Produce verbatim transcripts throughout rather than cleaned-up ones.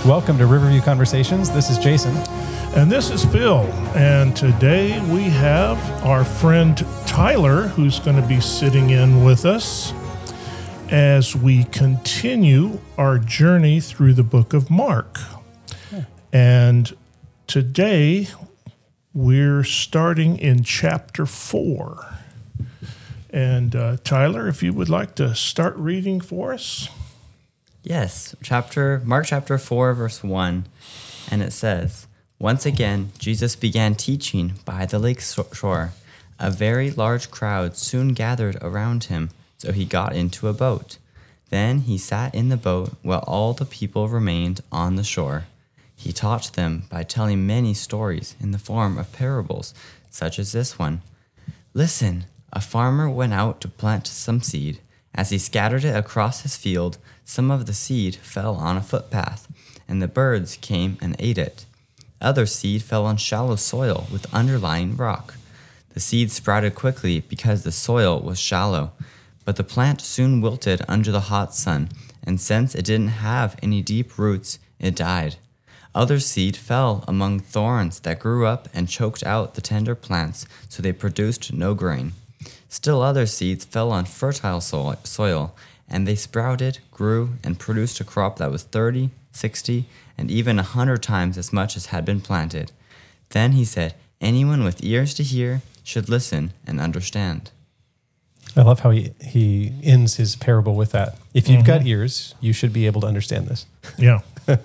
Welcome to Riverview Conversations. This is Jason. And this is Phil. And today we have our friend Tyler, who's going to be sitting in with us as we continue our journey through the book of Mark. Yeah. And today we're starting in chapter four. And uh, Tyler, if you would like to start reading for us. Yes, chapter Mark chapter four, verse one, and it says, "Once again, Jesus began teaching by the lake shore. A very large crowd soon gathered around him, so he got into a boat. Then he sat in the boat while all the people remained on the shore. He taught them by telling many stories in the form of parables, such as this one. Listen, a farmer went out to plant some seed. As he scattered it across his field, some of the seed fell on a footpath, and the birds came and ate it. Other seed fell on shallow soil with underlying rock. The seed sprouted quickly because the soil was shallow, but the plant soon wilted under the hot sun, and since it didn't have any deep roots, it died. Other seed fell among thorns that grew up and choked out the tender plants, so they produced no grain. Still other seeds fell on fertile soil, and they sprouted, grew, and produced a crop that was thirty, sixty, and even a hundred times as much as had been planted. Then he said, 'Anyone with ears to hear should listen and understand.'" I love how he, he ends his parable with that. If you've mm-hmm. got ears, you should be able to understand this. Yeah.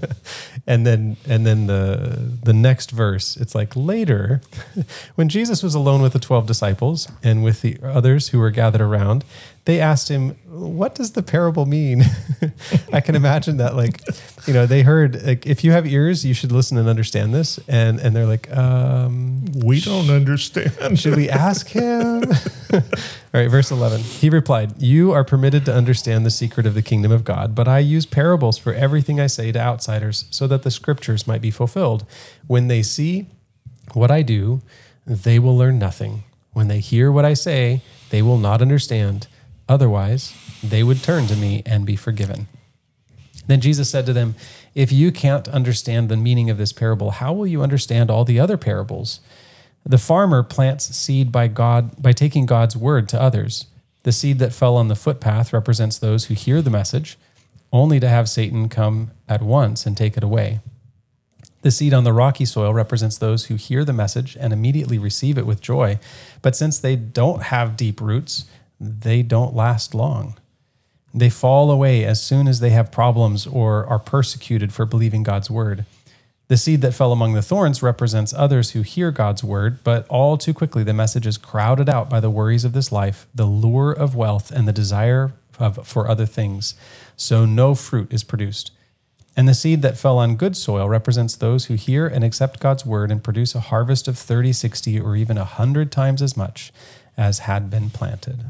and then and then the the next verse, it's like, later, when Jesus was alone with the twelve disciples and with the others who were gathered around, they asked him, "What does the parable mean?" I can imagine that, like, you know, they heard, like, if you have ears, you should listen and understand this. And and they're like, um, we don't understand. Should we ask him? All right, verse eleven. He replied, "You are permitted to understand the secret of the kingdom of God, but I use parables for everything I say to outsiders so that the scriptures might be fulfilled. When they see what I do, they will learn nothing. When they hear what I say, they will not understand. Otherwise, they would turn to me and be forgiven." Then Jesus said to them, "If you can't understand the meaning of this parable, how will you understand all the other parables? The farmer plants seed by God by taking God's word to others. The seed that fell on the footpath represents those who hear the message, only to have Satan come at once and take it away. The seed on the rocky soil represents those who hear the message and immediately receive it with joy. But since they don't have deep roots, they don't last long. They fall away as soon as they have problems or are persecuted for believing God's word. The seed that fell among the thorns represents others who hear God's word, but all too quickly the message is crowded out by the worries of this life, the lure of wealth, and the desire of, for other things. So no fruit is produced. And the seed that fell on good soil represents those who hear and accept God's word and produce a harvest of thirty, sixty, or even a hundred times as much as had been planted."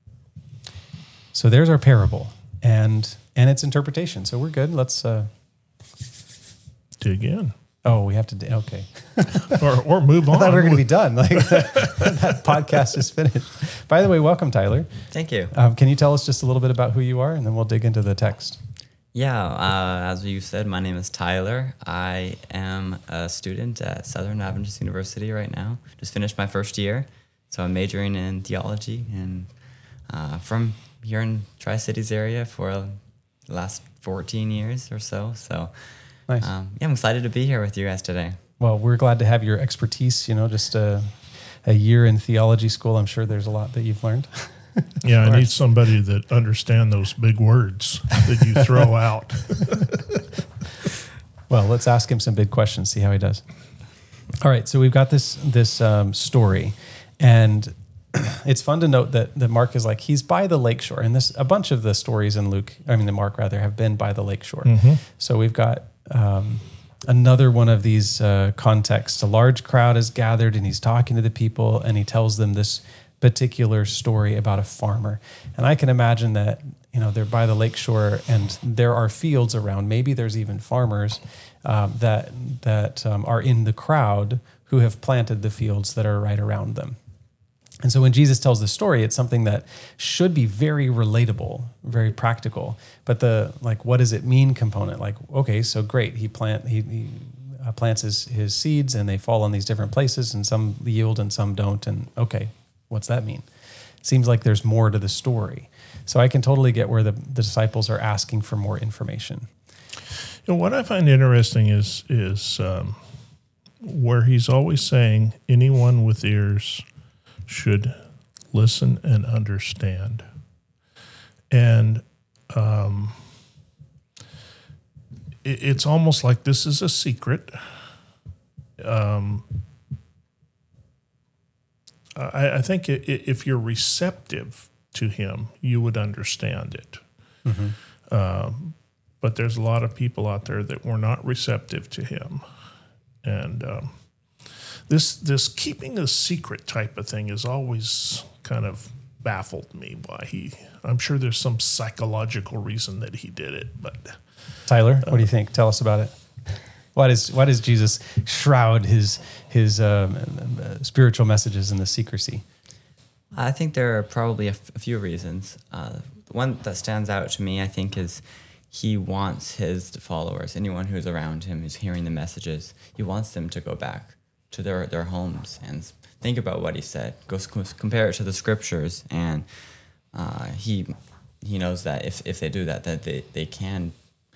So there's our parable and and its interpretation. So we're good. Let's uh, dig in. Oh, we have to. D- okay, or or move on. I thought we were going to be done. Like that, that podcast is finished. By the way, welcome, Tyler. Thank you. Um, can you tell us just a little bit about who you are, and then we'll dig into the text? Yeah, uh, as you said, my name is Tyler. I am a student at Southern Adventist University right now. Just finished my first year, so I'm majoring in theology, and uh, from here in Tri-Cities area for the last fourteen years or so. So, nice. um, yeah, I'm excited to be here with you guys today. Well, we're glad to have your expertise. You know, just a, a year in theology school. I'm sure there's a lot that you've learned. Yeah, I need somebody that understand those big words that you throw out. Well, let's ask him some big questions, see how he does. All right, so we've got this this um, story, and it's fun to note that, that Mark is like, he's by the lakeshore, and this a bunch of the stories in Luke, I mean, the Mark rather, have been by the lakeshore. Mm-hmm. So we've got um, another one of these uh, contexts. A large crowd is gathered, and he's talking to the people, and he tells them this particular story about a farmer. And I can imagine that, you know, they're by the lakeshore, and there are fields around. Maybe there's even farmers um, that that um, are in the crowd who have planted the fields that are right around them. And so when Jesus tells the story, it's something that should be very relatable, very practical. But the like, what does it mean component? Like, okay, so great, he plant he, he uh, plants his his seeds, and they fall in these different places, and some yield and some don't. And okay, what's that mean? Seems like there's more to the story. So I can totally get where the, the disciples are asking for more information. You know, what I find interesting is is um, where he's always saying, anyone with ears should listen and understand. And um, it, it's almost like this is a secret. Um, I, I think it, it, if you're receptive to him, you would understand it. Mm-hmm. Um, but there's a lot of people out there that were not receptive to him. And um, this this keeping a secret type of thing has always kind of baffled me. Why he? I'm sure there's some psychological reason that he did it. But Tyler, what do you think? Tell us about it. Why does why does Jesus shroud his his um, uh, spiritual messages in the secrecy? I think there are probably a, f- a few reasons. Uh, one that stands out to me, I think, is he wants his followers, anyone who's around him, who's hearing the messages, he wants them to go back to their, their homes and think about what he said. Go sc- compare it to the scriptures, and uh, he he knows that if, if they do that, that they, they can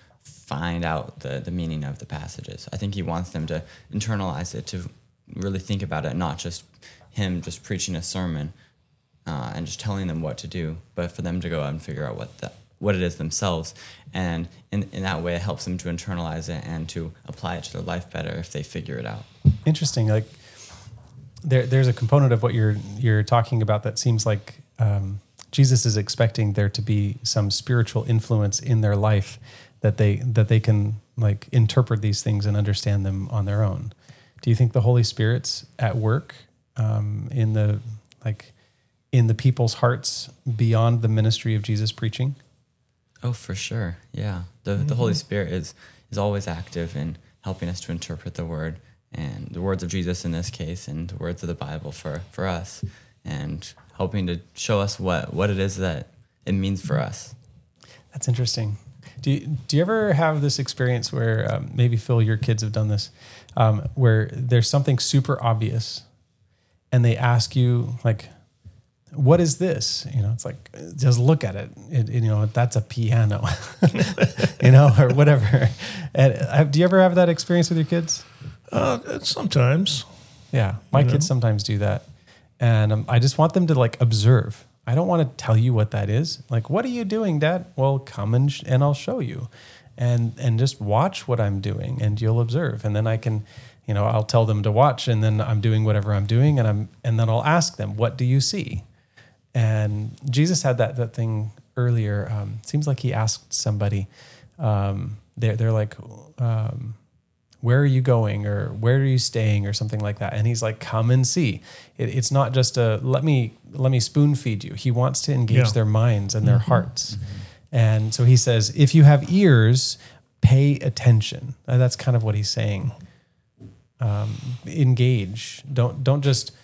find out the, the meaning of the passages. I think he wants them to internalize it, to really think about it, not just him just preaching a sermon uh, and just telling them what to do, but for them to go out and figure out what the, what it is themselves. And in, in that way, it helps them to internalize it and to apply it to their life better if they figure it out. Interesting. Like there, there's a component of what you're you're talking about that seems like um, Jesus is expecting there to be some spiritual influence in their life that they that they can like interpret these things and understand them on their own. Do you think the Holy Spirit's at work um, in the like in the people's hearts beyond the ministry of Jesus preaching? Oh, for sure. Yeah. The mm-hmm. the Holy Spirit is is always active in helping us to interpret the word, and the words of Jesus in this case, and the words of the Bible for, for us, and helping to show us what, what it is that it means for us. That's interesting. Do you, do you ever have this experience where um, maybe, Phil, your kids have done this, um, where there's something super obvious and they ask you, like, what is this? You know, it's like, just look at it. it, it you know, that's a piano, you know, or whatever. And uh, do you ever have that experience with your kids? Uh, sometimes. Yeah. My you kids know? sometimes do that. And um, I just want them to like observe. I don't want to tell you what that is. Like, what are you doing, Dad? Well, come and, sh- and I'll show you. And, and just watch what I'm doing and you'll observe. And then I can, you know, I'll tell them to watch, and then I'm doing whatever I'm doing. And I'm, and then I'll ask them, what do you see? And Jesus had that that thing earlier. Um, seems like he asked somebody, um, they're, they're like, um, where are you going, or where are you staying, or something like that. And he's like, come and see. It, it's not just a, let me let me spoon feed you. He wants to engage yeah. their minds and their mm-hmm. hearts. Mm-hmm. And so he says, if you have ears, pay attention. And that's kind of what he's saying. Um, engage. Don't don't just...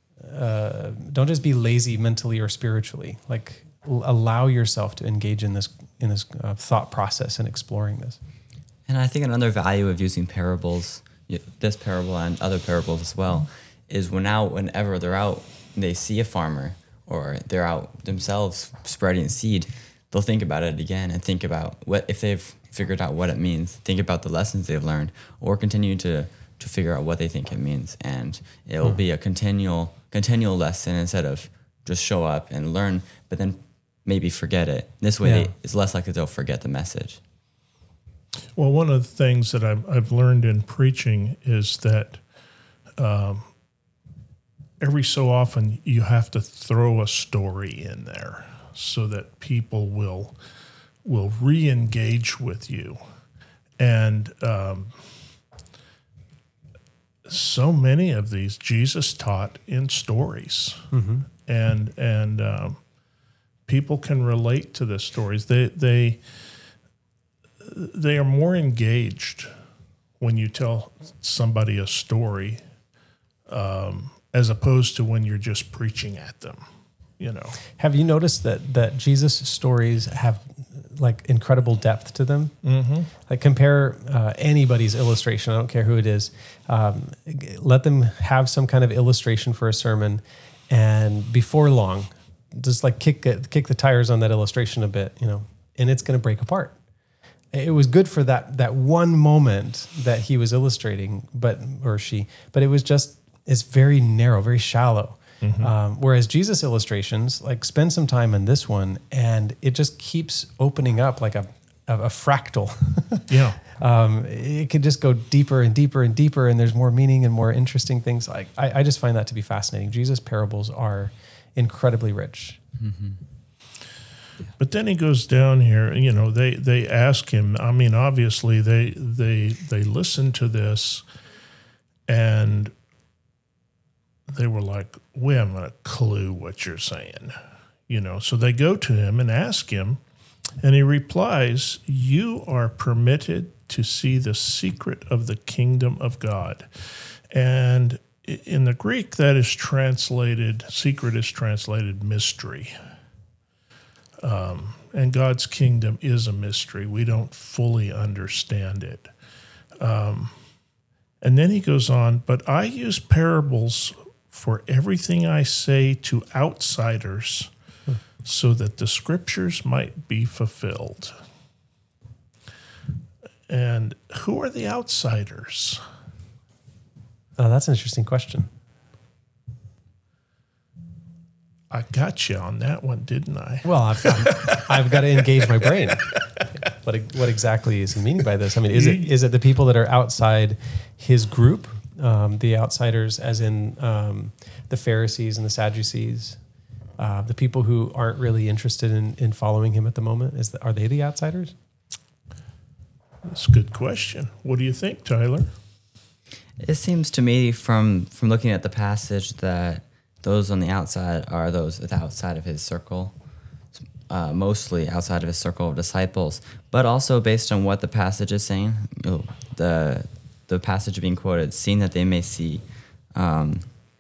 Uh, don't just be lazy mentally or spiritually. Like, l- allow yourself to engage in this in this uh, thought process and exploring this. And I think another value of using parables, this parable and other parables as well, is when out whenever they're out, they see a farmer or they're out themselves spreading seed, they'll think about it again and think about what if they've figured out what it means. Think about the lessons they've learned, or continue to to figure out what they think it means, and it'll hmm. be a continual. continual lesson instead of just show up and learn, but then maybe forget it. This way, yeah. they, it's less likely they'll forget the message. Well, one of the things that I've, I've learned in preaching is that um, every so often you have to throw a story in there so that people will will re-engage with you. And um, so many of these Jesus taught in stories, mm-hmm. and and um, people can relate to the stories. They they they are more engaged when you tell somebody a story, um, as opposed to when you're just preaching at them, you know. Have you noticed that that Jesus' stories have like incredible depth to them? Mm-hmm. Like compare uh, anybody's illustration, I don't care who it is, um, let them have some kind of illustration for a sermon, and before long, just like kick it, kick the tires on that illustration a bit, you know, and it's going to break apart. It was good for that that one moment that he was illustrating, but or she, but it was just, it's very narrow, very shallow. Mm-hmm. Um, whereas Jesus illustrations, like spend some time on this one, and it just keeps opening up like a a, a fractal. Yeah, um, it could just go deeper and deeper and deeper, and there's more meaning and more interesting things. Like I, I just find that to be fascinating. Jesus' parables are incredibly rich. Mm-hmm. But then he goes down here. You know, they they ask him. I mean, obviously they they they listen to this, and they were like, we haven't a clue what you're saying, you know. So they go to him and ask him, and he replies, you are permitted to see the secret of the kingdom of God. And in the Greek, that is translated, secret is translated mystery. Um, and God's kingdom is a mystery. We don't fully understand it. Um, and then he goes on, but I use parables for everything I say to outsiders, hmm. so that the scriptures might be fulfilled. And who are the outsiders? Oh, that's an interesting question. I got you on that one, didn't I? Well, I've, I've, I've got to engage my brain. What what exactly is he meaning by this? I mean, is it is it the people that are outside his group? Um, the outsiders, as in um, the Pharisees and the Sadducees, uh, the people who aren't really interested in, in following him at the moment, is the, are they the outsiders? That's a good question. What do you think, Tyler? It seems to me from, from looking at the passage that those on the outside are those outside of his circle, uh, mostly outside of his circle of disciples, but also based on what the passage is saying, the the passage being quoted, seeing that they may see, um,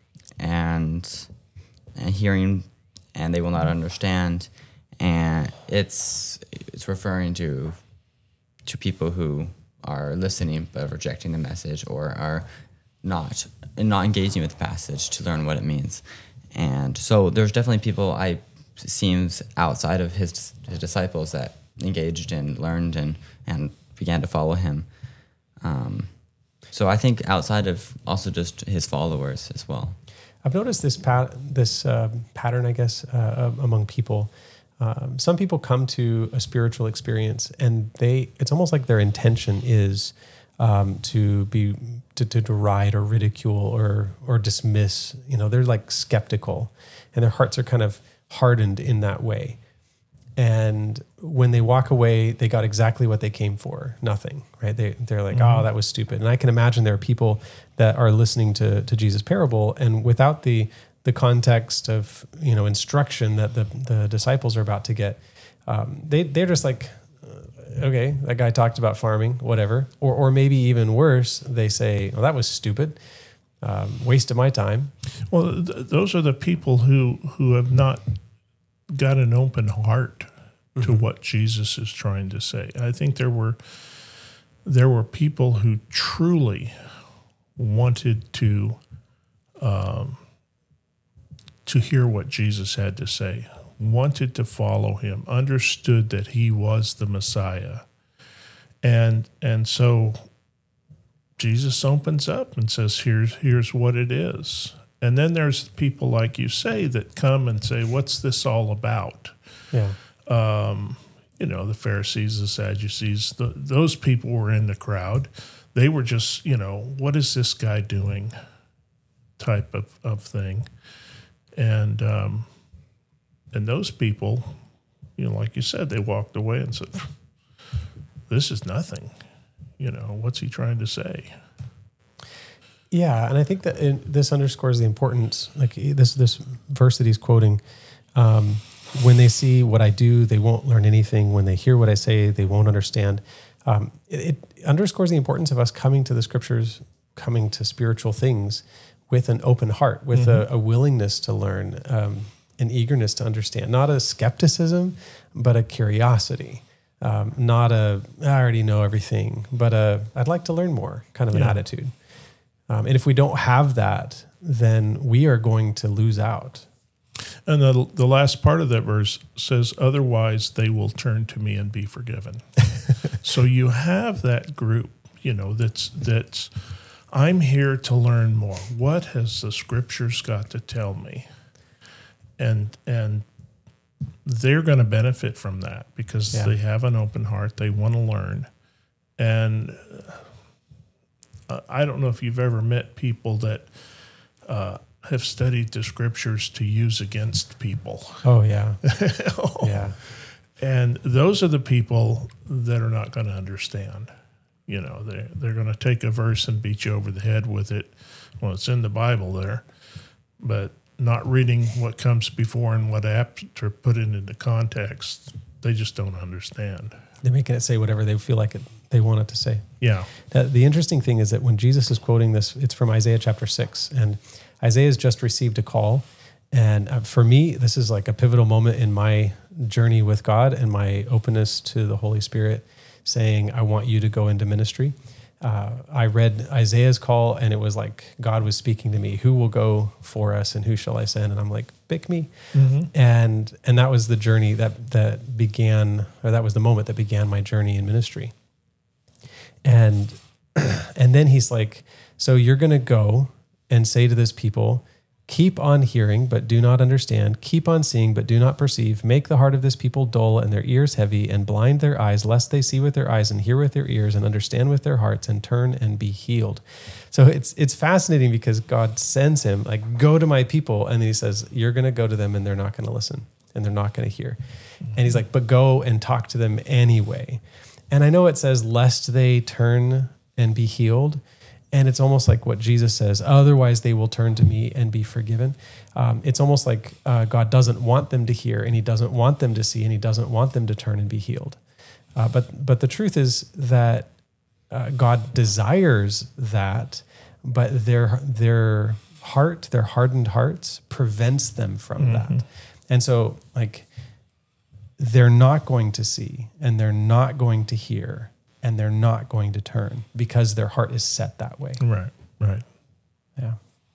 and and hearing, and they will not understand, and it's it's referring to to people who are listening but rejecting the message, or are not not engaging with the passage to learn what it means. And so there's definitely people I seems outside of his, his disciples that engaged and learned and and began to follow him. Um, So I think outside of also just his followers as well. I've noticed this pat- this uh, pattern, I guess, uh, among people. Um, some people come to a spiritual experience, and they it's almost like their intention is um, to be to, to deride or ridicule or or dismiss. You know, they're like skeptical, and their hearts are kind of hardened in that way. And when they walk away, they got exactly what they came for, nothing, right? They, they're like, mm-hmm. oh, that was stupid. And I can imagine there are people that are listening to, to Jesus' parable, and without the the context of, you know, instruction that the, the disciples are about to get, um, they, they're just like, okay, that guy talked about farming, whatever. Or or maybe even worse, they say, well, that was stupid, um, waste of my time. Well, th- those are the people who, who have not got an open heart to mm-hmm. what Jesus is trying to say. I think there were there were people who truly wanted to um, to hear what Jesus had to say, wanted to follow him, understood that he was the Messiah. And and so Jesus opens up and says, here's here's what it is. And then there's people like you say that come and say, what's this all about? Yeah. Um, you know, the Pharisees, the Sadducees, the, those people were in the crowd. They were just, you know, what is this guy doing type of, of thing. And um, and those people, you know, like you said, they walked away and said, this is nothing. You know, what's he trying to say? Yeah, and I think that it, this underscores the importance, like this this verse that he's quoting, um, when they see what I do, they won't learn anything. When they hear what I say, they won't understand. Um, it, it underscores the importance of us coming to the scriptures, coming to spiritual things with an open heart, with mm-hmm. a, a willingness to learn, um, an eagerness to understand, not a skepticism, but a curiosity, um, not a, I already know everything, but a, I'd like to learn more kind of an yeah. attitude. Um, and if we don't have that, then we are going to lose out. And the the last part of that verse says, otherwise they will turn to me and be forgiven. So you have that group, you know, that's, that's, I'm here to learn more. What has the scriptures got to tell me? And, and they're going to benefit from that because yeah. they have an open heart. They want to learn. And uh, I don't know if you've ever met people that, uh, have studied the scriptures to use against people. Oh, yeah. oh. Yeah. And those are the people that are not going to understand. You know, they're, they're going to take a verse and beat you over the head with it. Well, it's in the Bible there, but not reading what comes before and what after, put it into context, they just don't understand. They're making it say whatever they feel like it, they want it to say. Yeah. That, the interesting thing is that when Jesus is quoting this, it's from Isaiah chapter six, and Isaiah's just received a call. And for me, this is like a pivotal moment in my journey with God and my openness to the Holy Spirit, saying, I want you to go into ministry. Uh, I read Isaiah's call, and it was like God was speaking to me, who will go for us and who shall I send? And I'm like, pick me. Mm-hmm. And and that was the journey that that began, or that was the moment that began my journey in ministry. And and then he's like, so you're going to go and say to this people, keep on hearing, but do not understand. Keep on seeing, but do not perceive. Make the heart of this people dull and their ears heavy, and blind their eyes, lest they see with their eyes and hear with their ears and understand with their hearts and turn and be healed. So it's it's fascinating because God sends him, like, go to my people. And then he says, you're going to go to them and they're not going to listen and they're not going to hear. And he's like, but go and talk to them anyway. And I know it says, lest they turn and be healed. And it's almost like what Jesus says, otherwise they will turn to me and be forgiven. Um, it's almost like uh, God doesn't want them to hear, and he doesn't want them to see, and he doesn't want them to turn and be healed. Uh, but but the truth is that uh, God desires that, but their their heart, their hardened hearts, prevents them from mm-hmm. that. And so, like, they're not going to see, and they're not going to hear, and they're not going to turn because their heart is set that way. Right, right. Yeah.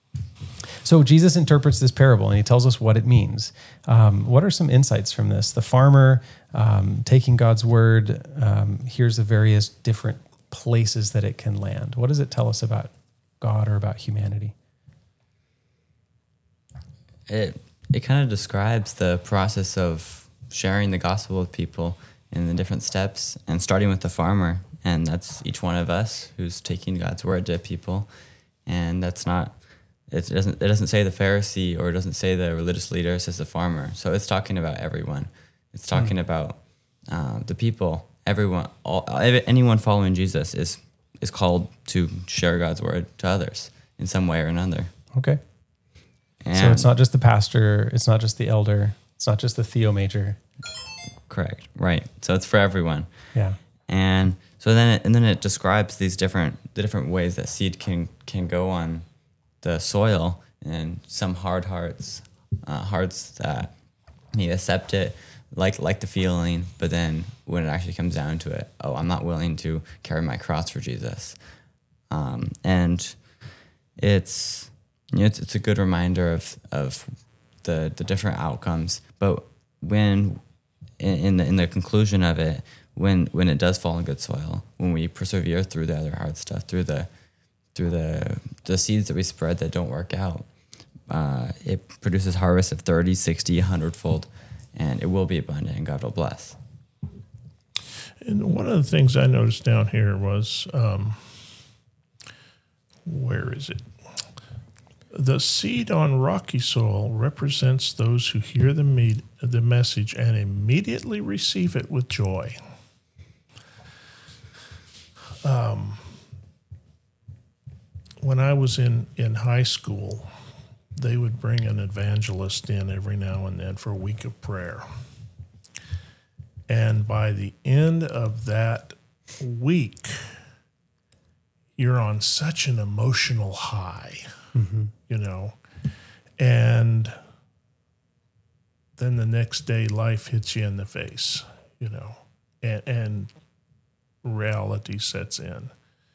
So Jesus interprets this parable and he tells us what it means. Um, what are some insights from this? The farmer um, taking God's word, um, here's the various different places that it can land. What does it tell us about God or about humanity? It it kind of describes the process of sharing the gospel with people in the different steps, and starting with the farmer, and that's each one of us who's taking God's word to people. And that's not, it doesn't it doesn't say the Pharisee, or it doesn't say the religious leader, it says the farmer. So it's talking about everyone. It's talking mm. about uh, the people, everyone, all, anyone following Jesus is is called to share God's word to others in some way or another. Okay. And so it's not just the pastor, it's not just the elder, it's not just the Theo major. Correct. Right. So it's for everyone. Yeah. And so then it, and then it describes these different the different ways that seed can can go on the soil, and some hard hearts, uh, hearts that you accept it, like like the feeling, but then when it actually comes down to it, oh, I'm not willing to carry my cross for Jesus. Um, and it's you know, it's it's a good reminder of of the the different outcomes. But when in the in the conclusion of it, when when it does fall in good soil, when we persevere through the other hard stuff, through the through the the seeds that we spread that don't work out, uh, it produces harvest of thirty, sixty, one hundred fold, and it will be abundant, and God will bless. And one of the things I noticed down here was, um, where is it? The seed on rocky soil represents those who hear the me- the message and immediately receive it with joy. Um, when I was in, in high school, they would bring an evangelist in every now and then for a week of prayer. And by the end of that week, you're on such an emotional high. mm-hmm. you know, and then the next day life hits you in the face, you know, and, and reality sets in.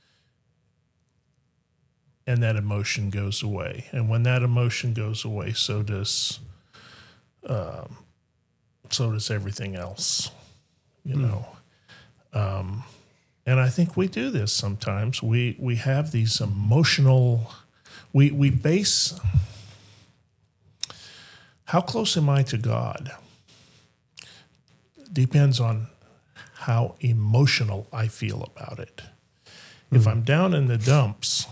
And that emotion goes away. And when that emotion goes away, so does um, so does everything else, you mm. know. Um, and I think we do this sometimes. We we have these emotional, we we base, how close am I to God? Depends on how emotional I feel about it. Mm. If I'm down in the dumps,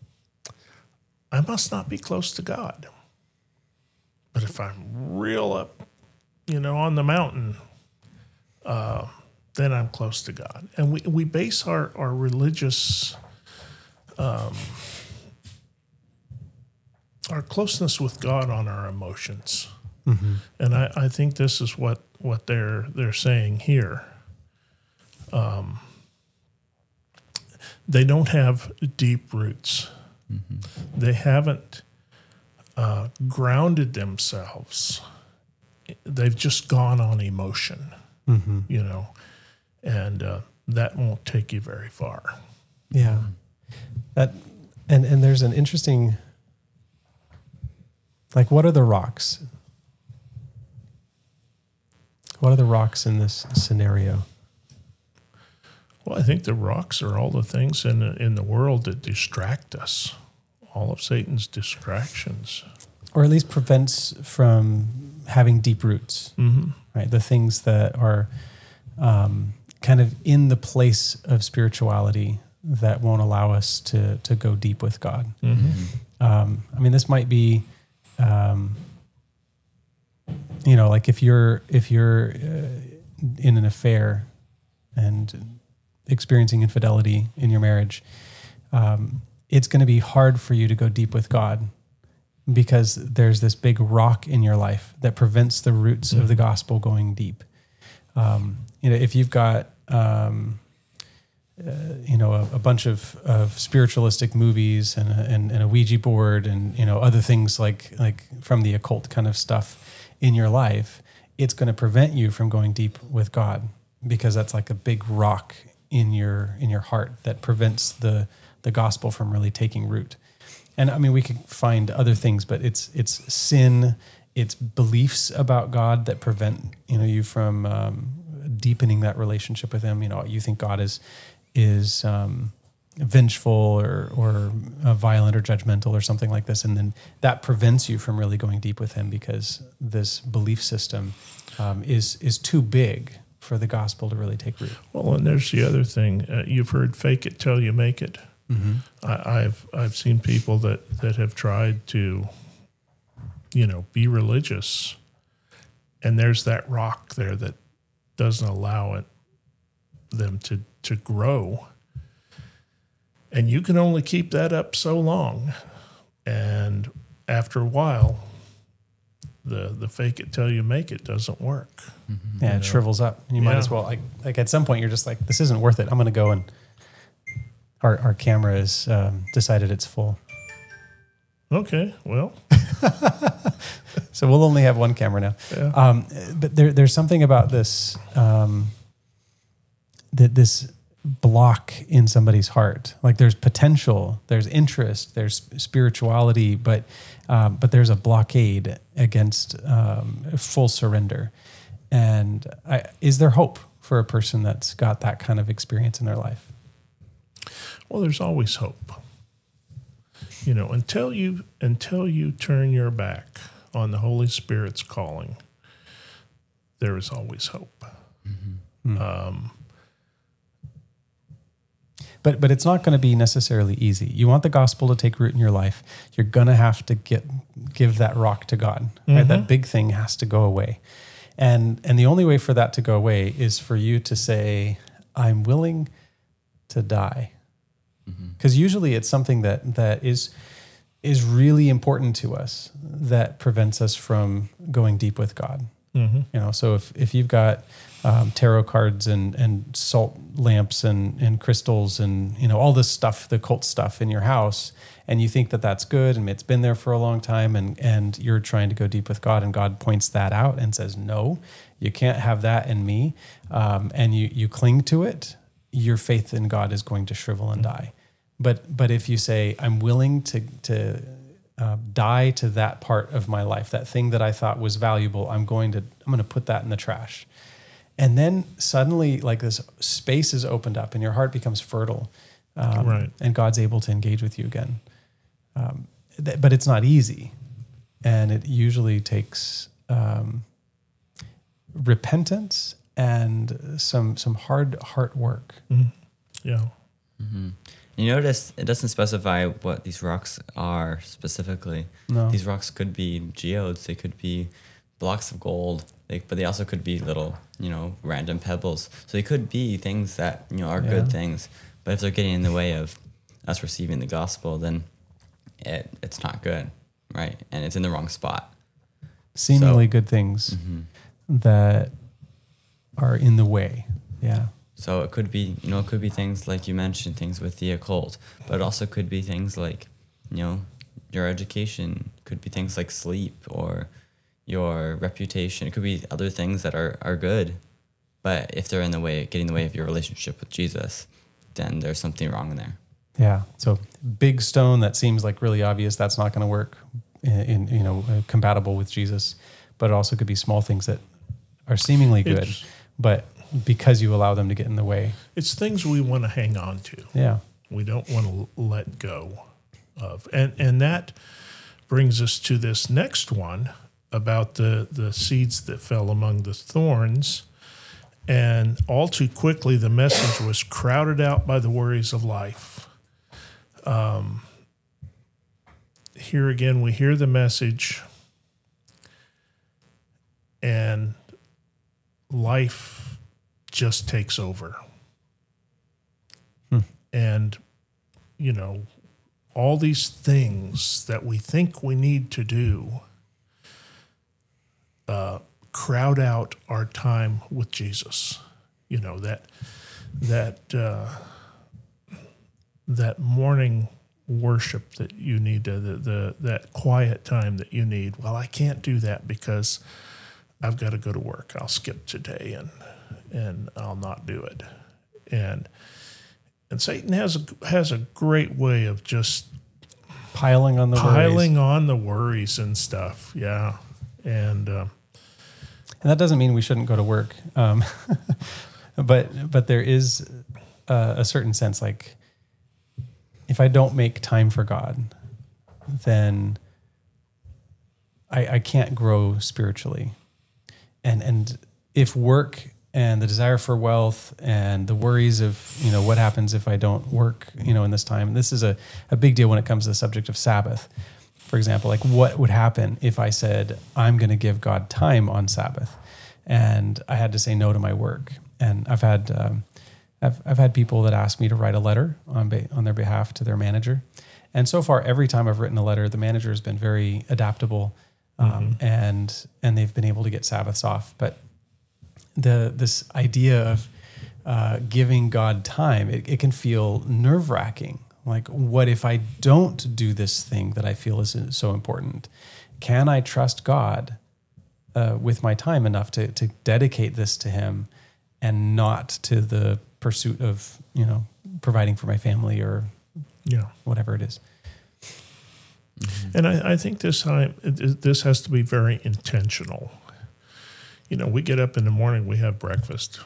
I must not be close to God. But if I'm real up, you know, on the mountain, uh, then I'm close to God. And we, we base our, our religious, um, our closeness with God on our emotions. Mm-hmm. And I, I think this is what, what they're they're saying here. Um, they don't have deep roots. Mm-hmm. They haven't uh, grounded themselves. They've just gone on emotion, mm-hmm. you know, and uh, that won't take you very far. Yeah, that and and there's an interesting, like, what are the rocks? What are the rocks in this scenario? Well, I think the rocks are all the things in the, in the world that distract us, all of Satan's distractions. Or at least prevents from having deep roots, mm-hmm. right? The things that are um, kind of in the place of spirituality that won't allow us to to go deep with God. Mm-hmm. Um, I mean, this might be, um, you know, like if you're if you're uh, in an affair and experiencing infidelity in your marriage, um, it's going to be hard for you to go deep with God because there's this big rock in your life that prevents the roots mm-hmm. of the gospel going deep. Um, you know, if you've got, um, uh, you know, a, a bunch of, of spiritualistic movies and a, and, and a Ouija board and, you know, other things like, like from the occult kind of stuff in your life, it's going to prevent you from going deep with God because that's like a big rock in your in your heart that prevents the the gospel from really taking root. And I mean, we could find other things, but it's it's sin, it's beliefs about God that prevent you know you from um, deepening that relationship with Him. You know, you think God is is um, vengeful or or uh, violent or judgmental or something like this, and then that prevents you from really going deep with Him because this belief system um, is is too big for the gospel to really take root. Well, and there's the other thing. Uh, you've heard "fake it till you make it." Mm-hmm. I, I've I've seen people that, that have tried to, you know, be religious, and there's that rock there that doesn't allow it them to to grow, and you can only keep that up so long, and after a while, the the fake it till you make it doesn't work. Mm-hmm. Yeah, it know? shrivels up. You yeah. might as well like like at some point you're just like, this isn't worth it. I'm going to go and our our camera has um, decided it's full. Okay, well, so we'll only have one camera now. Yeah. Um, but there there's something about this um, that this block in somebody's heart. Like there's potential, there's interest, there's spirituality, but um, but there's a blockade against um, full surrender. And I, is there hope for a person that's got that kind of experience in their life? Well, there's always hope. You know, until you until you turn your back on the Holy Spirit's calling, there is always hope. Mm-hmm. Mm-hmm. Um, But but it's not going to be necessarily easy. You want the gospel to take root in your life, you're going to have to get give that rock to God. Right? Mm-hmm. That big thing has to go away. And and the only way for that to go away is for you to say, I'm willing to die. Because mm-hmm. usually it's something that that is is really important to us that prevents us from going deep with God. Mm-hmm. You know, so if, if you've got um, tarot cards and, and salt lamps and, and crystals and, you know, all this stuff, the cult stuff in your house, and you think that that's good and it's been there for a long time, and, and you're trying to go deep with God, and God points that out and says, no, you can't have that in me, um, and you, you cling to it, your faith in God is going to shrivel and die. But but if you say, I'm willing to to uh, die to that part of my life, that thing that I thought was valuable, I'm going to I'm going to put that in the trash. And then suddenly, like, this space is opened up, and your heart becomes fertile, um, Right. and God's able to engage with you again. Um, th- but it's not easy, and it usually takes um, repentance and some some hard heart work. Mm-hmm. Yeah. Mm-hmm. You notice it doesn't specify what these rocks are specifically. No. These rocks could be geodes, they could be blocks of gold, they, but they also could be little, you know, random pebbles. So they could be things that, you know, are Yeah. good things. But if they're getting in the way of us receiving the gospel, then it it's not good, right? And it's in the wrong spot. Seemingly So- good things Mm-hmm. that are in the way. Yeah. So it could be, you know, it could be things like you mentioned, things with the occult, but it also could be things like, you know, your education, could be things like sleep or your reputation. It could be other things that are, are good, but if they're in the way, getting in the way of your relationship with Jesus, then there's something wrong there. Yeah. So big stone that seems like really obvious, that's not going to work in, in, you know, uh, compatible with Jesus. But it also could be small things that are seemingly good, It's- but because you allow them to get in the way. It's things we want to hang on to. Yeah. We don't want to let go of. And and that brings us to this next one about the, the seeds that fell among the thorns. And all too quickly, the message was crowded out by the worries of life. Um, here again, we hear the message, and life just takes over. Hmm. And, you know, all these things that we think we need to do uh, crowd out our time with Jesus. You know, that that uh, that morning worship that you need, to, the, the that quiet time that you need. Well, I can't do that because I've got to go to work. I'll skip today and and I'll not do it. And and Satan has a, has a great way of just Piling on the piling worries. on the worries and stuff. Yeah. And uh, And that doesn't mean we shouldn't go to work. Um, but but there is a, a certain sense, like, if I don't make time for God, then I, I can't grow spiritually. And and if work and the desire for wealth and the worries of, you know, what happens if I don't work, you know, in this time, this is a, a big deal when it comes to the subject of Sabbath. For example, like, what would happen if I said, I'm going to give God time on Sabbath, and I had to say no to my work? And I've had um, I've I've had people that ask me to write a letter on be, on their behalf to their manager, and so far every time I've written a letter, the manager has been very adaptable, um, Mm-hmm. and and they've been able to get Sabbaths off. But the this idea of uh, giving God time, it, it can feel nerve wracking. Like, what if I don't do this thing that I feel is so important? Can I trust God uh, with my time enough to to dedicate this to Him, and not to the pursuit of, you know, providing for my family or yeah. whatever it is? And I, I think this time, this has to be very intentional. You know, we get up in the morning, we have breakfast.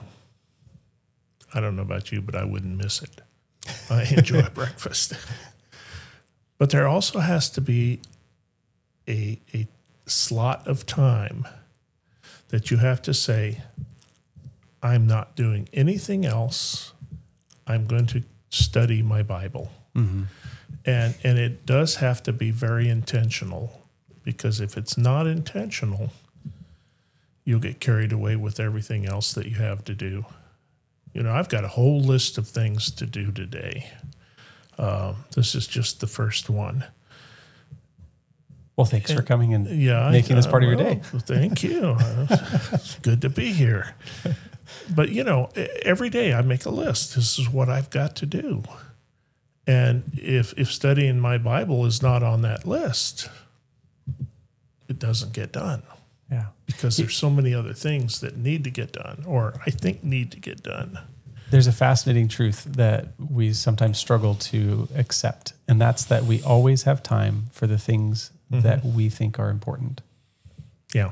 I don't know about you, but I wouldn't miss it. I enjoy breakfast. But there also has to be a, a slot of time that you have to say, I'm not doing anything else. I'm going to study my Bible. Mm-hmm. And and it does have to be very intentional, because if it's not intentional, you'll get carried away with everything else that you have to do. You know, I've got a whole list of things to do today. Um, this is just the first one. Well, thanks for coming and Yeah, making I, this part uh, of your well, day. Thank you. It's good to be here. But, you know, every day I make a list. This is what I've got to do. And if if studying my Bible is not on that list, it doesn't get done. Yeah. Because there's so many other things that need to get done, or I think need to get done. There's a fascinating truth that we sometimes struggle to accept, and that's that we always have time for the things mm-hmm. that we think are important. Yeah.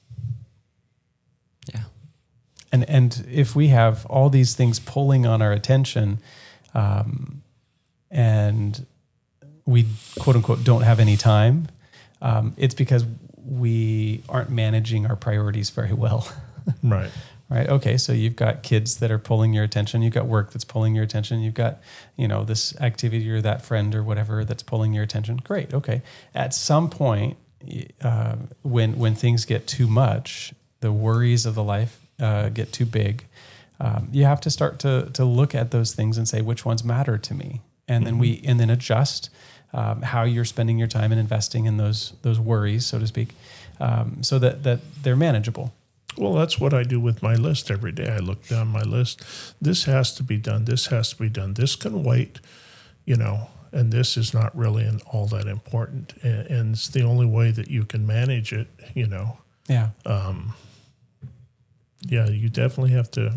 Yeah. And and if we have all these things pulling on our attention, um, and we quote unquote don't have any time, um, it's because we aren't managing our priorities very well. Right. Right. Okay. So you've got kids that are pulling your attention. You've got work that's pulling your attention. You've got, you know, this activity or that friend or whatever that's pulling your attention. Great. Okay. At some point, uh, when when things get too much, the worries of the life uh, get too big. Um, you have to start to to look at those things and say which ones matter to me, and mm-hmm. then we and then adjust um, how you're spending your time and investing in those those worries, so to speak, um, so that that they're manageable. Well, that's what I do with my list every day. I look down my list. This has to be done. This has to be done. This can wait, you know, and this is not really an, all that important. And, and it's the only way that you can manage it, you know. Yeah. Um, yeah, you definitely have to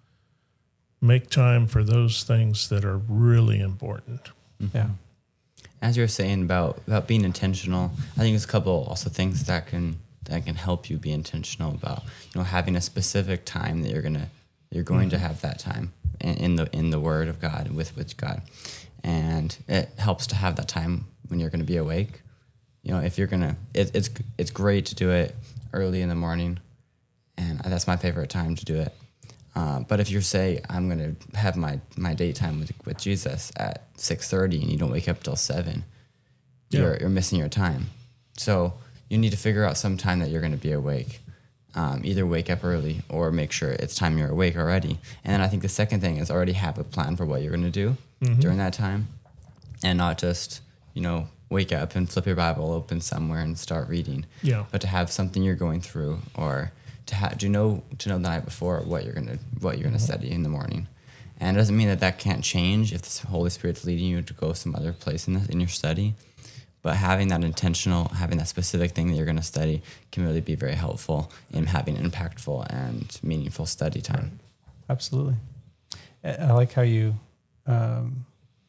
make time for those things that are really important. Mm-hmm. Yeah. As you're saying about, about being intentional, I think there's a couple also things that can that can help you be intentional about, you know, having a specific time that you're gonna you're going mm-hmm. to have that time in, in the in the Word of God, with with God, and it helps to have that time when you're going to be awake. You know, if you're gonna, it, it's it's great to do it early in the morning, and that's my favorite time to do it. Uh, but if you say I'm going to have my my daytime with with Jesus at six thirty and you don't wake up till seven, yeah. you're you're missing your time. So you need to figure out some time that you're going to be awake. Um, either wake up early or make sure it's time you're awake already. And then I think the second thing is already have a plan for what you're going to do mm-hmm. during that time, and not just, you know, wake up and flip your Bible open somewhere and start reading. Yeah. But to have something you're going through, or to have to know to know the night before what you're gonna what you're gonna mm-hmm. study in the morning. And it doesn't mean that that can't change if the Holy Spirit's leading you to go some other place in the, in your study. But having that intentional, having that specific thing that you're going to study can really be very helpful in having impactful and meaningful study time. Right. Absolutely. I like how you um,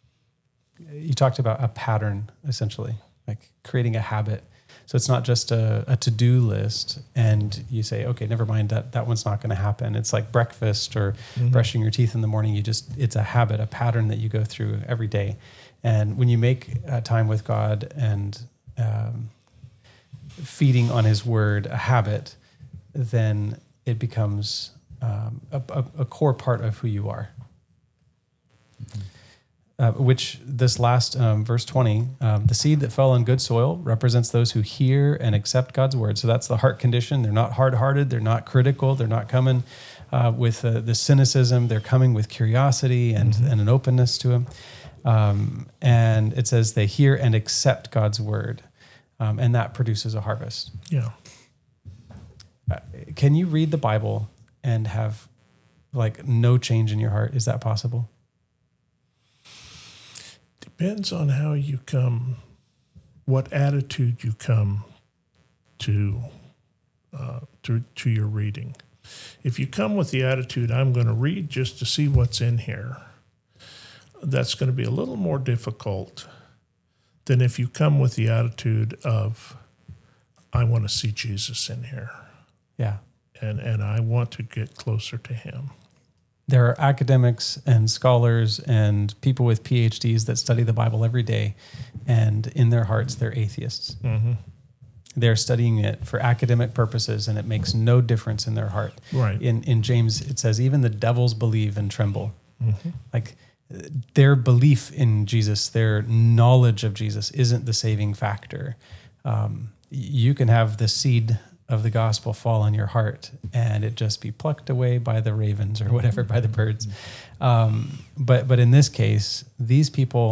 you talked about a pattern, essentially, like creating a habit. So it's not just a, a to-do list and you say, okay, never mind, that, that one's not going to happen. It's like breakfast or mm-hmm. brushing your teeth in the morning. You just, it's a habit, a pattern that you go through every day. And when you make uh, time with God and um, feeding on His Word a habit, then it becomes um, a, a, a core part of who you are. Mm-hmm. Uh, which this last um, verse twenty, um, the seed that fell on good soil represents those who hear and accept God's Word. So that's the heart condition. They're not hard-hearted. They're not critical. They're not coming uh, with uh, the cynicism. They're coming with curiosity and, mm-hmm. and an openness to Him. Um, and it says they hear and accept God's Word, um, and that produces a harvest. Yeah. Uh, can you read the Bible and have like no change in your heart? Is that possible? Depends on how you come, what attitude you come to, uh, to to your reading. If you come with the attitude, I'm going to read just to see what's in here, that's going to be a little more difficult than if you come with the attitude of, I want to see Jesus in here. Yeah. And and I want to get closer to Him. There are academics and scholars and people with P H Ds that study the Bible every day, and in their hearts, they're atheists. Mm-hmm. They're studying it for academic purposes, and it makes no difference in their heart. Right. In in James, it says, even the devils believe and tremble. Mm-hmm. Like, their belief in Jesus, their knowledge of Jesus isn't the saving factor. Um, you can have the seed of the gospel fall on your heart and it just be plucked away by the ravens or whatever, by the birds. Um, but but in this case, these people,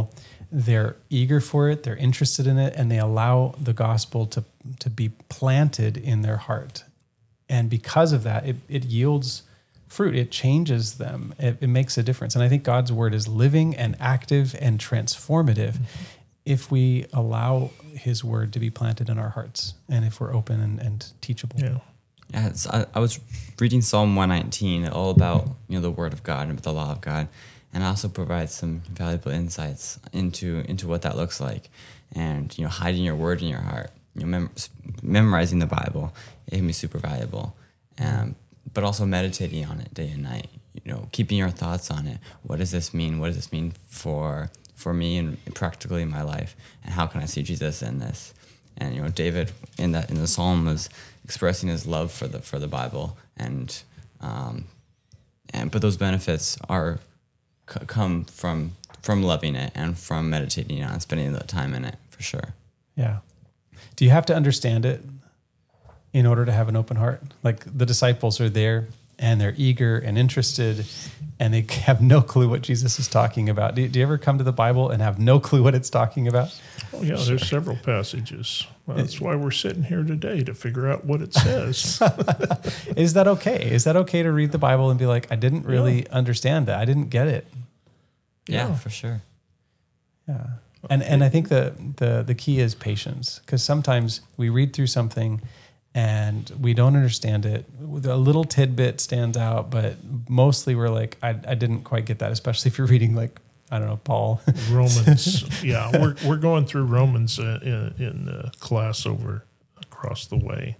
they're eager for it, they're interested in it, and they allow the gospel to, to be planted in their heart. And because of that, it, it yields fruit. It changes them. It, it makes a difference. And I think God's word is living and active and transformative mm-hmm. if we allow his word to be planted in our hearts and if we're open and, and teachable. Yeah. Yeah, it's, I, I was reading Psalm one nineteen, all about you know the Word of God and the law of God, and also provides some valuable insights into into what that looks like, and you know hiding your Word in your heart, you know mem- memorizing the Bible, it can be super valuable, um, but also meditating on it day and night, you know keeping your thoughts on it. What does this mean? What does this mean for for me and practically in my life, and how can I see Jesus in this? And you know David in that in the Psalm was expressing his love for the for the Bible, and um, and but those benefits are c- come from from loving it and from meditating on it, spending the time in it for sure. Yeah. Do you have to understand it in order to have an open heart? Like the disciples are there and they're eager and interested, and they have no clue what Jesus is talking about. Do, do you ever come to the Bible and have no clue what it's talking about? Oh, yeah, sure. There's several passages. Well, that's why we're sitting here today, to figure out what it says. Is that okay? Is that okay to read the Bible and be like, I didn't really yeah. understand that. I didn't get it. Yeah, yeah. for sure. Yeah. And and I think the, the, the key is patience, because sometimes we read through something and we don't understand it. A little tidbit stands out, but mostly we're like, I, I didn't quite get that, especially if you're reading like, I don't know, Paul. Romans. Yeah, we're we're going through Romans uh, in, in the class over across the way.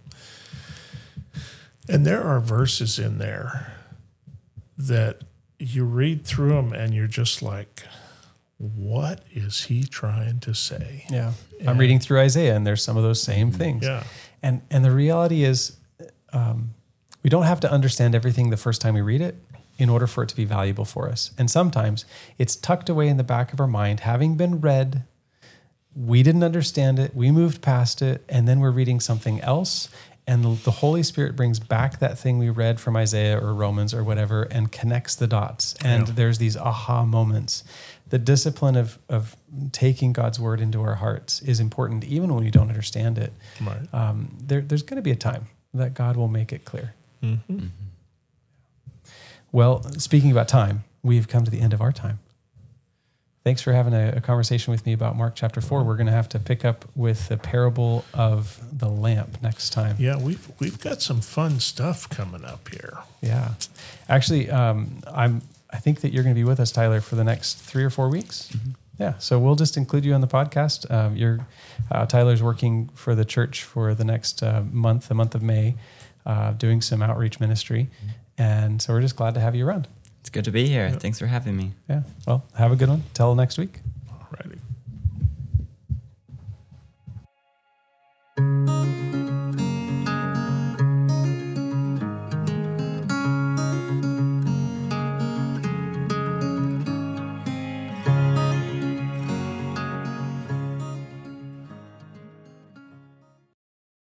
And there are verses in there that you read through them and you're just like, what is he trying to say? Yeah. And I'm reading through Isaiah and there's some of those same things. Yeah. And and the reality is um, we don't have to understand everything the first time we read it in order for it to be valuable for us. And sometimes it's tucked away in the back of our mind, having been read, we didn't understand it, we moved past it, and then we're reading something else, and the, the Holy Spirit brings back that thing we read from Isaiah or Romans or whatever and connects the dots. And yeah. there's these aha moments. The discipline of of taking God's word into our hearts is important, even when we don't understand it. Right. Um, there, there's going to be a time that God will make it clear. Mm-hmm. Mm-hmm. Well, speaking about time, we've come to the end of our time. Thanks for having a, a conversation with me about Mark chapter four. We're going to have to pick up with the parable of the lamp next time. Yeah, we've we've got some fun stuff coming up here. Yeah, actually, um, I'm. I think that you're going to be with us, Tyler, for the next three or four weeks. Mm-hmm. Yeah, so we'll just include you on the podcast. Um, you're uh, Tyler's working for the church for the next uh, month, the month of May, uh, doing some outreach ministry. Mm-hmm. And so we're just glad to have you around. It's good to be here. Yep. Thanks for having me. Yeah. Well, have a good one. Till next week.